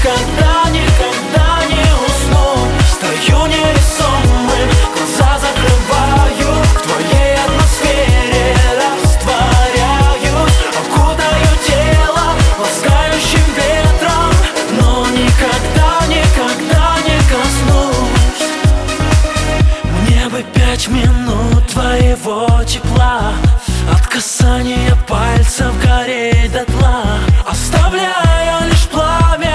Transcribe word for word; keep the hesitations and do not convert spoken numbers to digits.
никогда, никогда не усну. Стою невесомым, глаза закрываю, в твоей атмосфере растворяюсь, окутаю тело ласкающим ветром, но никогда, никогда не коснусь. Мне бы пять минут твоего тепла, от касания пальцев